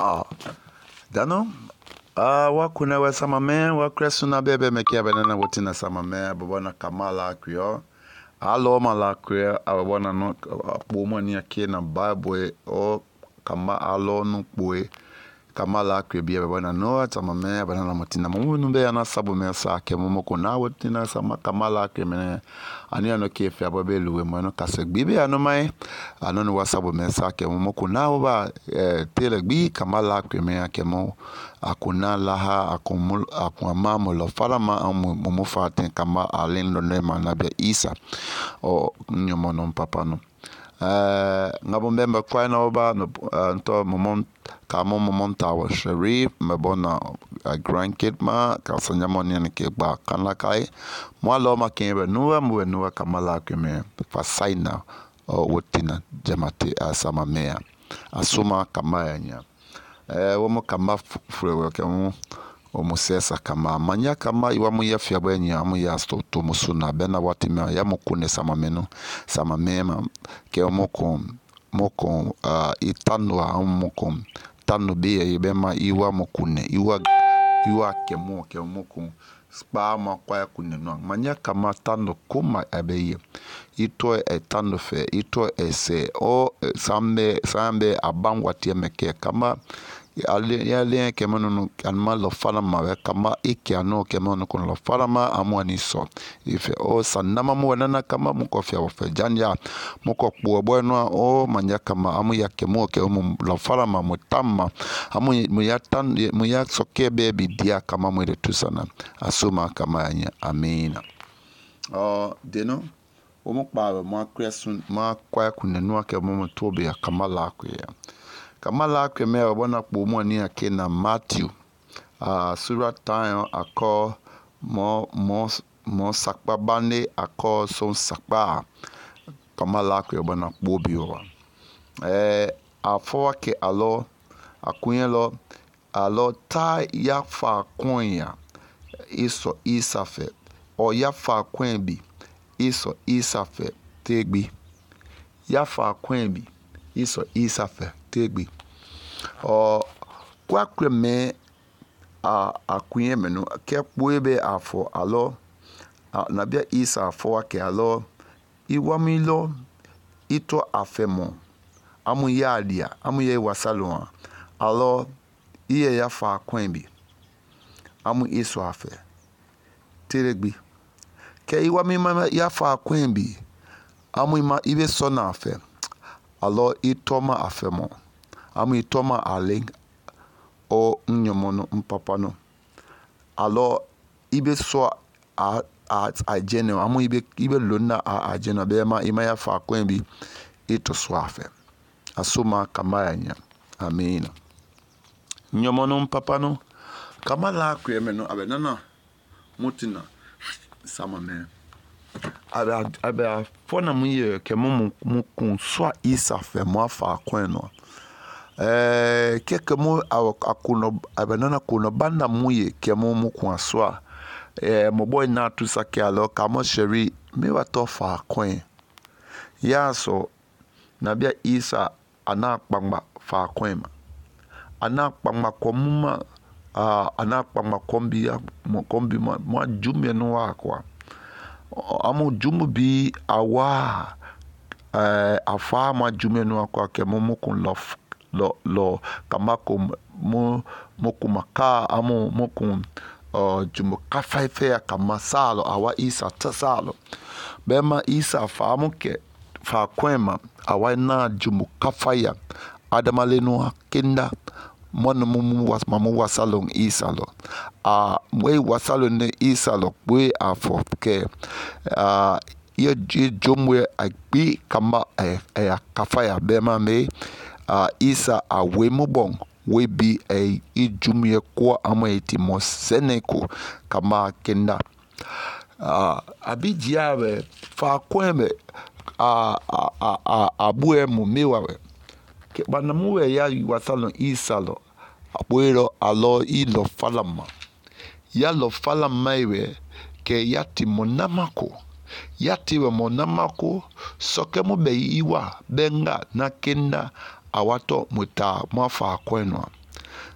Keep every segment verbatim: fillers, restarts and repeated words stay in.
Ah, dano. Ah, wakuna wa samame, wakresuna bebe mekia benana wotina samame, babona kamala krio. Alo mala krio, abona no bomo ni ake na Bible o kama alo no boy. Kamala krio bia babona no samame, banana motina mumu numbe ana sabu mesa ke mumu kuna wotina sama kamala krio mene. Ani ano ke fe ababe luwe mo kase gbibe ano mai ano no wasabu mesa ke mumu kuna oba eh, tele gbi kamala krio me ke mo akuna laha akumul akumama mulo farama mumu faten kama alen lo ne manabe isa o nyomo no papa no eh ngabo mbemba kwa na oba no uh, nto momon kamo momon tawo sharif mabona uh, grandkid ma ka sanyamo ni ke ba kanla kai mo lo ma kembe nuwa mo nuwa kamala keme fasaina o wotina jamate asama mea asuma kama yanya eh womo kama frewe ke mo omo sesa kama manya kama iwa mu ya fiaba nya amu ya sto to musuna bena watima ya mokune sama meno sama mema ke omoko moko uh, itano amoko tano be yebema iwa mokune iwa iwa kemo ke omoko spa ma kwa kune no manya kama tano kuma abeye ito e tano fe ito ese o sambe sambe abangwatie meke kama ale ya le ke mono kanma lo fala ma kama iki ano ke mono kon lo fala ma amwani so ife o sanama mo nana kama mo ko fia fe janja mo ko po bo no o manya kama amu ya ke mo ke mo lo fala ma mo tamma amu mo ya tan mo ya soke baby dia kama mo de tusana asuma kama anya amina o deno o mo pa mo kresun mo kwa kunenu ke mo to be kama la ko ya Kamala keme wabona kpumo ni ake na Matthew. Uh, sura tayo ako mo mo mo sakpa bande ako son sakpa. Kamala kwe wabona kpubi wa. Eh afowa ke alo akunye lo alo ta ya fa konya iso isafe o ya fa kwenbi iso isafe tegbi ya fa kwenbi iso isafe tegbi o kwa kreme a akunye menu ke kpuebe afo alo na bia isa afo ake alo iwamilo ito afemo amu yadia amu ye wasalwa alo iye ya fa kwenbi amu iso afe tegbi ke iwamima ya fa kwenbi amu ima ibe sona afe alo itoma afemo amu itoma aling o nyomono mpapano alo ibe so a a ajene amu ibe ibe lona a ajene be ma ima ya fa kwenbi ito swafe asuma kamanya amina nyomono mpapano kama la kwemeno abenana mutina sama me Abe abe fona muye ke mo mo kun so isa fe mo fa kweno eh keke mo akuno abenana kuno banda muye ke mo mo kun so eh mo boy na tu sake alo kamo sheri me wa to fa kwen ya so na bia isa ana kpangba fa kwen ma ana kpangba komuma ah ana kpangba kombi mo kombi mo jumbe no akwa amu jumu bi awa eh afa ma jume no akwa ke mo mukun lo lo lo kamako mo mokumaka amu mukun uh, jumu kafaife kama salo awa isa tasalo bema isa fa amu ke fa kwema awa na jumu kafaya adamale no kinda mwana mumu was mamu wasalong isalo a uh, mwe wasalong ne isalo bwe afo ke a uh, ye jomwe agbi kama e e kafaya bema me a uh, isa a we mubong we bi e ijumye kwa ama etimo seneko kama kenda a uh, abijiawe fa kweme a a a abue mu mewawe ke bana muwe ya wasalo isalo abuelo alo ilo falama ya lo falama iwe ke yati monamako yati we monamako soke mo be iwa benga na kenda awato muta mwafa kwenwa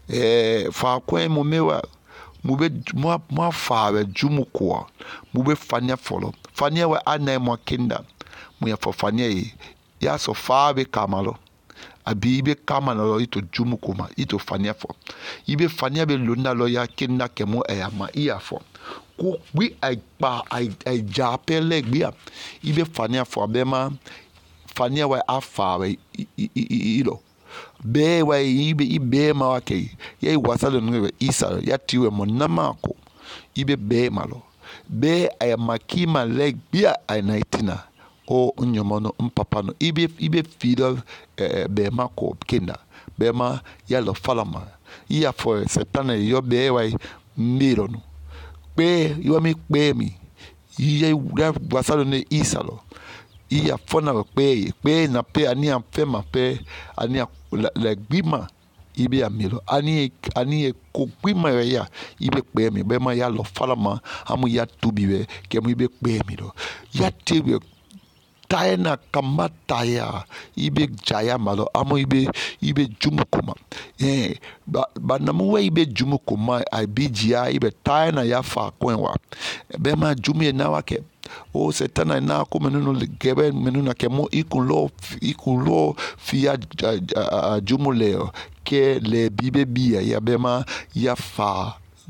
eh fa kwen mu mewa mu be mu mu fa we jumu ko mu be fania folo fania we anai mo kinda mu ya fo fania yi ya so fa be kamalo abi ibe kama na lo ito jumu kuma ito fania fo ibe fania be lunda lo ya kinda kemu e ama iya fo ko gbi ai pa ai ai ja pele gbi ibe fania fo bema fania we afa we ilo be wa ibe ibe ma wake ye wasalo nwe isa ya tiwe monamako ibe be malo be ay makima leg bia ay naitina o nyomono mpapano ibe ibe fido eh, be mako kinda be ma ya lo falama ya fo setana yo be wa miro no be yo mi be mi ye wasalo ne isa lo iya fona pe pe na pe ani afema pe ani la gbima ibe amilo ani ani ko gbima ya ibe pe mi be ma ya lo falama amu ya tubiwe ke mu ibe pe mi do ya tebe taena kamata ya ibe jaya malo amu ibe ibe jumukuma eh ba, ba namu ibe jumukuma ibijia ibe taena ya fa kwenwa be ma jumie na wake o setana na ko menunu gebe menuna ke mo ikulo ikulo fia jumuleo ke le bibe bia ya bema ya fa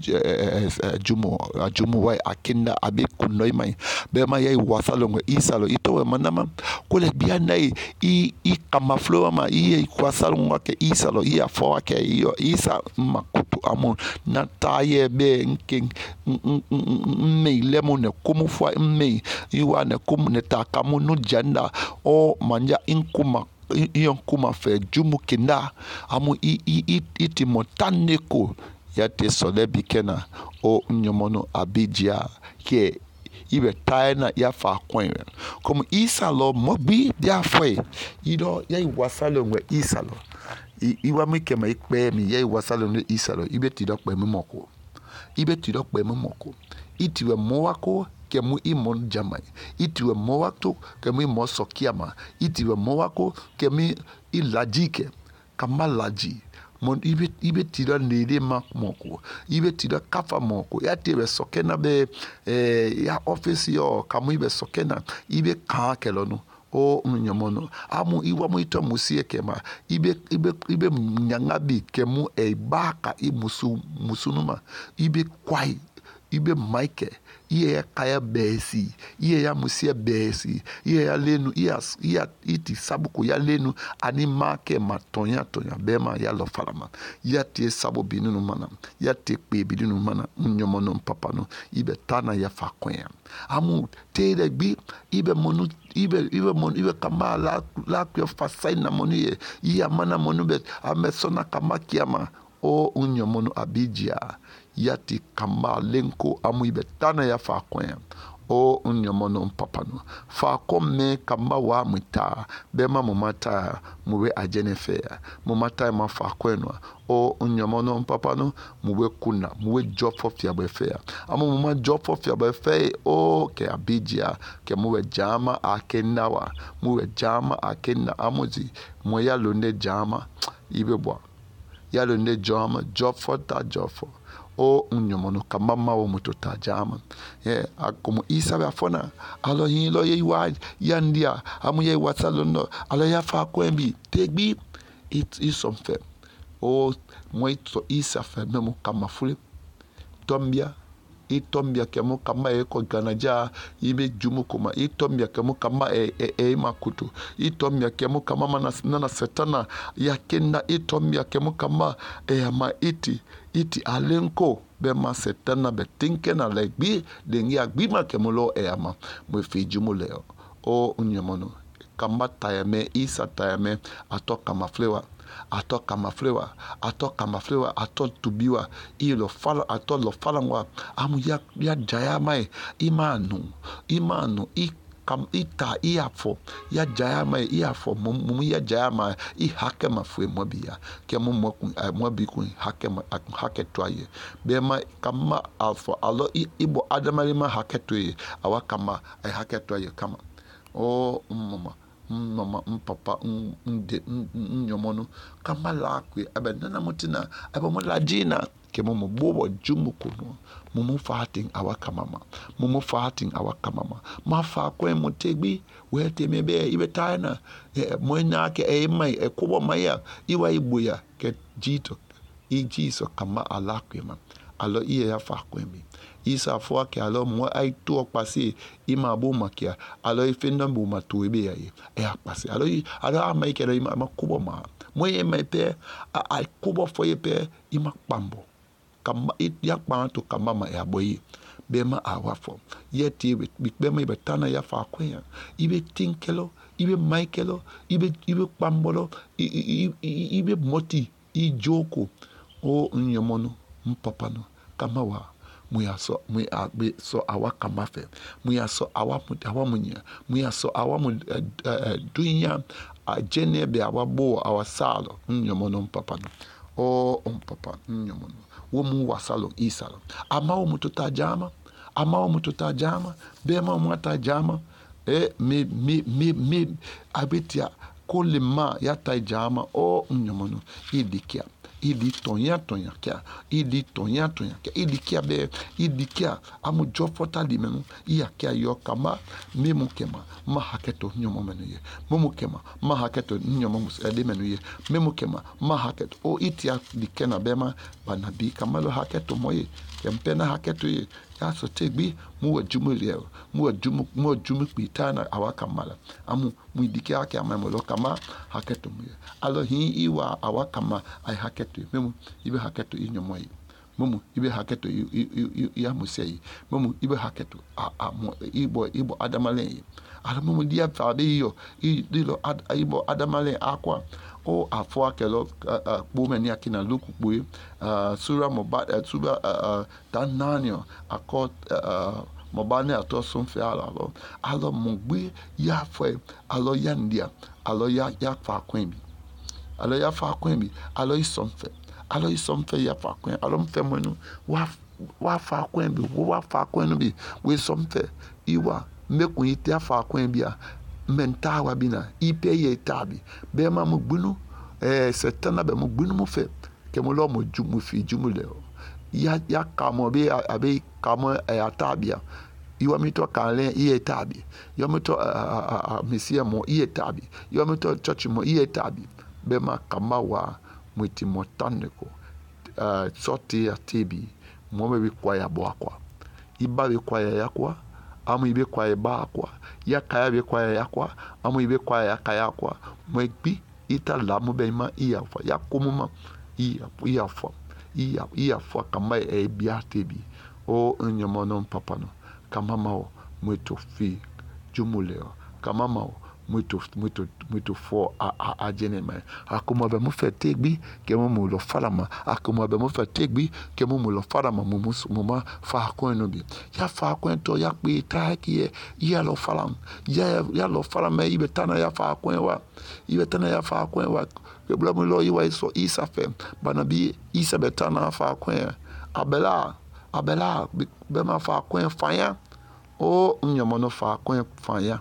jumu jumu wai akinda abe kunoi mai bema ya wasalo ngwe isalo itowe manama kule bia nai i i kamaflo ma i kwasalo ngwake isalo i afo wake iyo isa makutu amu na taye be nke mme lemu ne kumu fwa mme iwa ne kumu ne takamu nu janda o manja inkuma iyon kuma fe jumu kinda amu i i iti motaneko ya te sole bikena o nyomono abijia ke ibe taena ya fa kwen comme isa lo mobi dia foi ido ya wasalo ngwe isa lo iwa mi kema ikpe mi ya wasalo ngwe isa lo ibe tidok pe mi moko ibe tidok pe mi moko itiwe mowako kemu imon jamai itiwe mowako kemu imo sokiama itiwe mowako kemu ilajike kama laji mon ibe ibe tira nede mak moko ibe tira kafa moko ya tebe sokena be eh, ya office yo kamu ibe sokena ibe kan kelono o nyamono amu iwa mu ito musie kema ibe ibe ibe nyangabi kemu e baka i musu musunuma ibe kwai ibe maike iye ya kaya besi iye ya musie besi iye ya lenu iya iya iti sabuko ya lenu ani make matonya tonya bema ya lo falama ya tie sabo binunu mana ya te pe binunu mana nyomono papa no ibe tana ya fakwen amu te de bi ibe monu ibe ibe mon ibe kama la la kwa fasai na monu ye iya mana monu bet amesona kama kiama o unyomono abijia yati kamba lenko amu ibe tana ya fa kwen o unyomono mpapano fa kome kamba wa mwita bema mumata muwe ajenefe mumata ma fa kwenwa o unyomono mpapano muwe kuna muwe jofo fia befe amu muma jofo fia befe o ke abijia ke muwe jama akenawa muwe jama akena amuzi moya lunde jama ibe bwa ya lunde jama jofo ta jofo o unyomono kamama o mutota jama yeah akomo isa ba fona alo yin lo ye wa yandia amu ye wasalo no alo ya fa kwembi tegbi it is something o moito isa fa memo kama fule tombia itombia kemo kama e ko ganaja ibe jumu kuma itombia kemo kama e e, e makutu itombia kemo kama mana nana setana ya kenda itombia kemo kama e ama iti iti alenko be ma setana be tinke na legbi dengi agbima kemo lo e ama mo fi jumu leo o unyomono kama tayame isa tayame ato kama flewa ato kama flewa ato kama flewa ato tubiwa ilo fala ato lo falangwa amu ya ya jaya mai imanu imanu i kam ita iafo ya jaya mai iafo mumu ya jaya mai i hake mafwe mobia ke mu mobi ku hake hake toye be ma kama alfo alo ibo adamari ma hake toye awa kama ai hake toye kama o mama mama papa nde nyomono kamala kwe abenana mutina abamo lajina ke momo bobo jumu kuno mumu fating awaka mama mumu fating awaka mama ma fa kwe motegbi wete mebe ibe taina moina ke e mai e kubo maya iwa ibuya ke jito i jiso kama alakwe ma alo iye ya fa kwe mi isa fo ke alo mo ai to pase ima bo makia alo ifenda bo matu ebe ya e apase alo alo amai ke ima kubo ma mo ye mai pe ai kubo fo ye pe ima pambo kama ya kpanto kama ma ya boyi bema awafo yeti bema ibe tana ya fa kwenya ibe tinkelo ibe maikelo ibe ibe pambolo ibe moti ijoko o nyomono mpapano kama wa muya so muya be so awa kama fe muya so awa mu awa munya muya so awa mu dunya ajene be awa bo awa salo nyomono mpapano o mpapa nyomono wo mu wasalo isalo ama wo mututa jama ama wo mututa jama bema muta jama e me me me me abetia kolema ya ta jama o nyomono idikia idi tonya tonya kia idi tonya tonya kia idi kia be idi kia amu jofota limenu iya kia yo kama memu kema ma haketo nyomo menu ye memu kema ma haketo nyomo musede menu ye memu kema ma haketo o itia dikena bema banabi kama lo haketo moye kempena haketo ye ya so tegbi mu wajumu leo mu wajumu mu wajumu pitana awaka mala amu mu idikia ake amamo lo kama haketo moye alo hi iwa awaka ma ai haketo memu ibe haketo inyomo yi mumu ibe haketo ya musei mumu ibe haketo a a ibo ibo adamale ala mumu dia fabe yo dilo ad ibo adamale akwa o afo akelo bo meni akina luku boy sura moba sura tananio akot mobane ato son fe ala lo alo mugbe ya fo alo ya ndia alo ya ya fa kwenbi alo ya fa kwenbi alo isomfe alo isomfe ya fa kwen alo mfe mwenu wa wa fa kwenbi wa fa kwenbi we somfe iwa mekun ite afa kwenbi a mentawa bina ipe ye tabi be ma mugbunu eh setana be mugbunu mu fe ke mo lo mo jumu fi jumu le ya ya kamo be abe kamo e atabia iwa mito kanle iye tabi yo mito misia mo iye tabi yo mito church mo iye tabi be ma kama wa mwiti motaneko uh, sote ya tebi mo be kwa ya boakwa iba be kwa ya yakwa amu ibe kwa ya bakwa ya kaya be kwa ya yakwa amu ibe kwa ya kaya kwa mwekbi ita lamu be ma iya fa ya kumuma iya iya fa iya iya fa kama e bia tebi o nyomono papano kama mao mwito fi jumuleo kama mao muito muito muito fo a a a jenema akoma be mo fetegbi ke mo mo lo falama akoma be mo fetegbi ke mo mo lo falama mo mo ma fa ko no bi ya fa ko to ya pe ta ki ya lo falam ya ya lo falama ibe tana ya fa ko wa ibe tana ya fa ko wa ke bla mo lo iwa so isa fe bana bi isa be tana fa ko abela abela be ma fa ko fanya o nyomo no fa ko fanya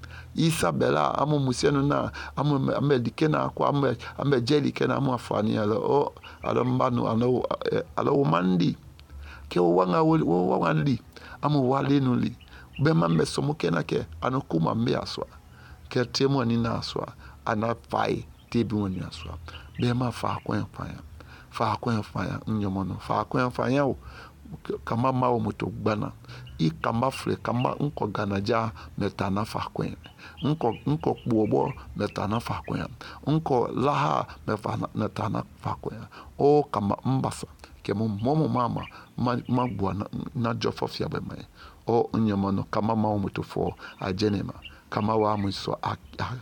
Isabella amu musiano na amu amedike na akwa amu amejelike na amu afani alo o alo mbanu alo alo mandi ke wanga wo wangli amu walenu li be mambe somuke na ke anokuma mbe aswa ke temu ni na aswa ana fai tebi woni aswa be ma fa kwen fanya fa kwen fanya nyomono fa kwen fanya o kama mawo muto gbana i kama fre kama nko ganaja metana fa kwen nko nko kbobo metana fa kwen nko laha metana fa kwen o kama mbasa ke mo momo mama ma gbo na, na jofo fia be mai o nyomono kama mawo muto fo ajenema kama wa muso a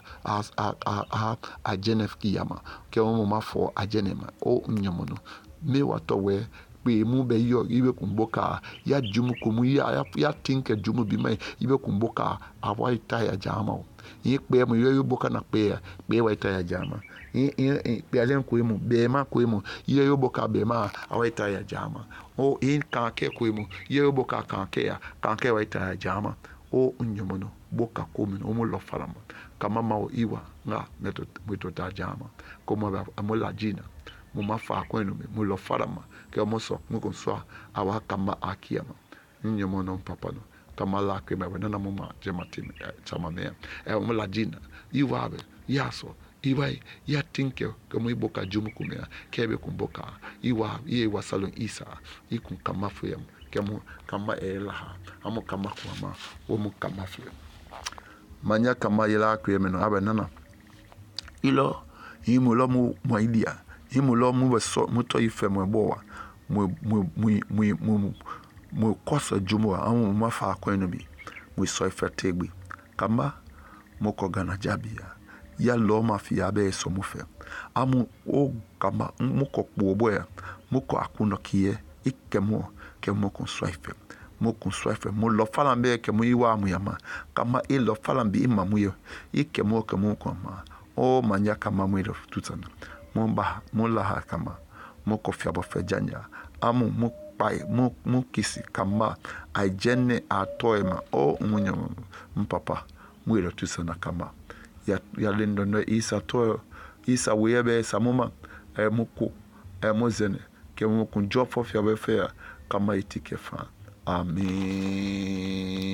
a a a a jenef kiyama ke mo ma fo ajenema o nyomono me wato we be mu be yo ibe kumboka ya jumu kumu ya ya tinke jumu bi mai ibe kumboka awa ita ya jama yi pe mu yo boka na pe be wa ita ya jama yi yi pe alen ku mu be ma ku mu yo boka be ma awa ita ya jama o in kan ke ku mu yo boka kan ke ya kan ke wa ita ya jama o nyomono boka ku mu o mu lo falama kama mau iwa nga meto wito tajama como amola jina mo mafa kwenu me mo lo farama ke mo so mo ko so awa kama akiama nyomo no papa no kama la ke me na mo ma jematim chama me e mo la jina iwa be yaso iwa ya tinke kama iboka jumu kumea kebe kumboka iwa iye wasalon isa ikun kama fuyam kemo kama elaha amo kama kwama wo mo kama fuyam manya kama yela kwemeno abenana ilo imulo mu maidia imulo mu so muto ife mo bowa mu mu mu mu mu kosa jumo amu mafa kwenu bi mu so ife tegbi kama moko gana jabia ya lo mafia be so mu fe amu o kama muko kpoboya muko akuno kiye ikemo kemo kon so ife mo kun swafe mo lo falan be ke mo iwa mu yama kama e lo falan bi ima mu yo ike mo ke mo ko ma o manya kama mu ro tutana mo ba mo la ha kama mo ko fia bo fe janya amu mo pai mo mo kisi kama ai jenne atoema o munya mpapa mu ro tutana kama ya ya lendo no isa to isa webe samuma e mo ko e mo zene ke mo kun jo fo fia be fe kama itike fa Amém.